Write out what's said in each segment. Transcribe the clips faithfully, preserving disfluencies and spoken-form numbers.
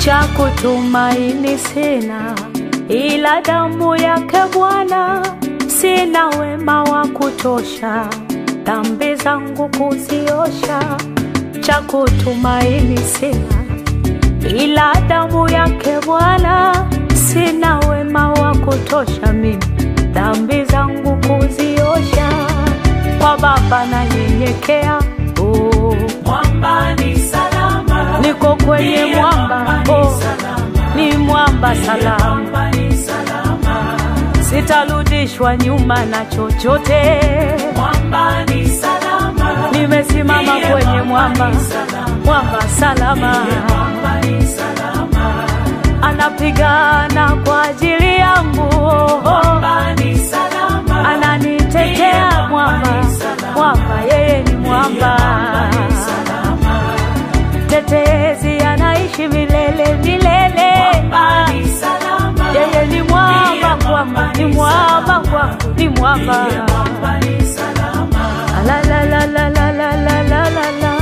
cha kutumaini sina, ila damu yake Bwana. Sina wema wa kutosha, dhambi zangu kuziosha. Cha kutumaini sina, ila damu yake Bwana. Sina wema wa kutosha mimi, dhambi zangu kuziosha. Kwa Baba nanyenyekea, oh. Mwamba ni salama, Niko kwenye mwamba, oh. Ni mwamba salama, mwamba ni salama. Sitarudishwa nyuma na chochote. Mwamba ni salama, Nimesimama kwenye mwamba, mwamba salama. mwamba ni salama. Anapigana kwa ajili yangu, Mwamba ni salama, ananitetea mwamba, mwamba yeye ni mwamba. Tetezi anaishi milele milele. Mwamba ni salama, Yeye ni mwamba kwangu, ni mwamba kwangu, ni mwamba. mwamba ni salama. La la la la la la la la la la.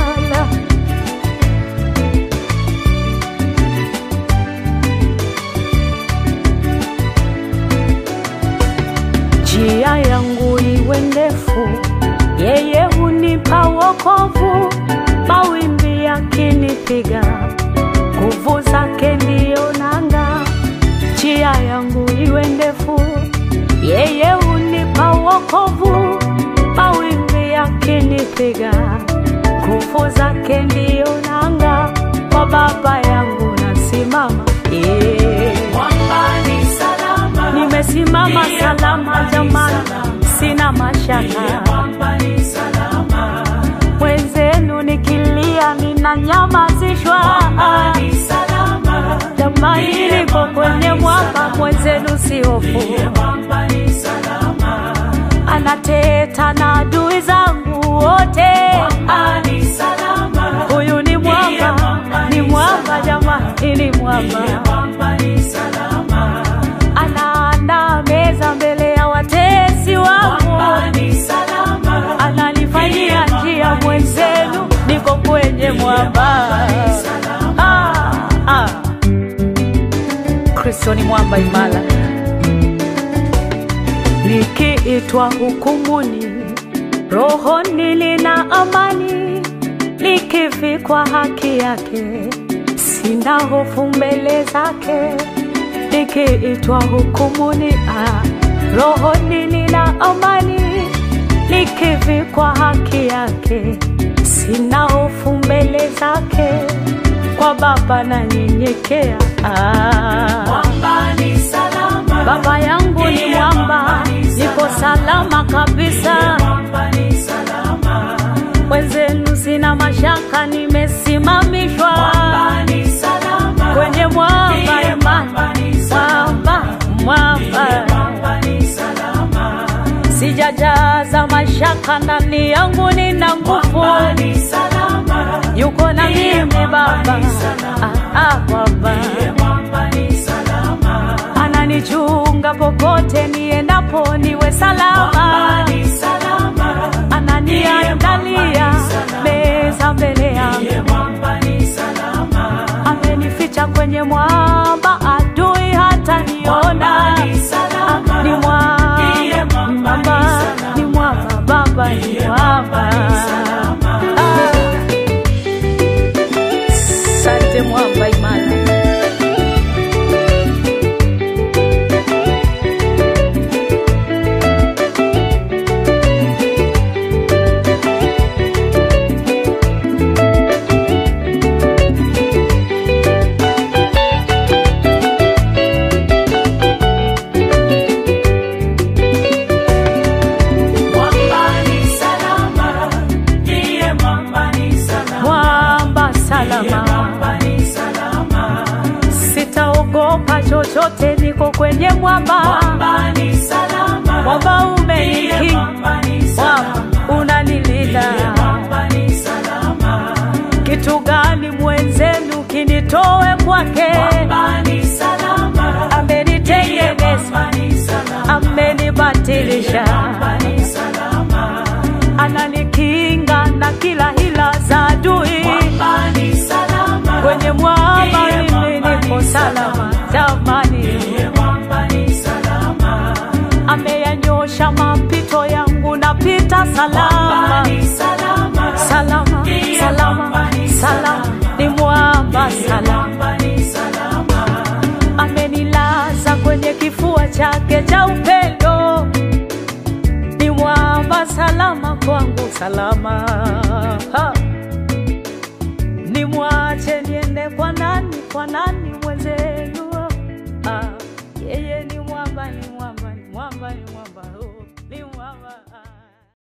Njia yangu iwe ndefu, yeye hunipa wokovu. Mawimbi yakinipiga, nguvu zake ndio nanga. Njia yangu iwe ndefu, yeye hunipa wokovu. Mawimbi yakinipiga, nguvu zake ndio nanga. Kwa Baba yangu nasimama, yeah. Mwamba ni salama, Nimesimama salama jamani, sina mashaka. mwamba ni salama. Mwenzenu nikilia ninanyamazishwa. Mwamba ni salama, Jamani niko kwenye mwamba, mwenzenu si hofu. mwamba ni salama. Anateta na adui zangu wote. Mwamba ni salama, Huyu ni mwamba, ni mwamba jamani, ni mwamba. mwamba ni salama. Anaandaa meza mbele ya watesi wangu. Mwamba ni salama, Ananifanyia njia, mwenzenu niko kwenye mwamba. Ah, ah. Kristo ni mwamba imara. Nikiitwa hukumuni, rohoni nina amani. Nikivikwa haki yake, sina hofu mbele zake. Nikiitwa hukumuni, ah, rohoni nina amani. Nikivikwa haki yake, sina hofu mbele zake. Kwa Baba nanyenyekea, ah. mwamba ni salama. Baba yangu ni mwamba, niko salama kabisa. Mwamba ni salama, Wenzenu sina mashaka, nimesimamishwa mwamba ni salama. kwenye mwamba imani. Mwamba, mwamba, Mwamba ni salama, sijajaza mashaka ndani yangu, nina nguvu. mwamba ni salama. Yuko na mimi Baba, ah, ah, Baba. Mwamba ni salama, Ananichunga popote niendapo, niwe salama. mwamba ni salama. Ananiandalia meza mbele yangu. Mwamba ni salama, Amenificha kwenye mwamba, adui hata niona. mwamba ni salama. Ni mwamba, mwamba, ni mwamba, Baba ni mwamba. Ah. Asante mwamba imara. Mwamba ni salama, ndiye mwamba ni salama. Mwamba salama, Mwamba ni salama, sitaogopa chochote, niko kwenye mwamba. mwamba ni salama. Mwamba umenikinga, Mwamba ni salama, mwamba unanilinda. mwamba ni salama. Kitu gani mwenzenu kinitoe kwake? Mwamba ni salama, Amenitengeneza, mwamba ni salama. amenibatilisha. Mwamba ni salama, Ananikinga na kila hila za adui. mwamba ni salama. Kwenye mwamba mimi salama, jamani. Yeye mwamba ni salama. Ameyanyosha mapito yangu, napita salama. Mwamba ni salama. Salama, Yeye salama, mwamba ni salama. salama. Ni mwamba Yeye salama. mwamba ni salama. Amenilaza kwenye kifua chake cha upendo. Ni mwamba salama kwangu, salama. Ha. Nimwache niende kwa nani, kwa nani?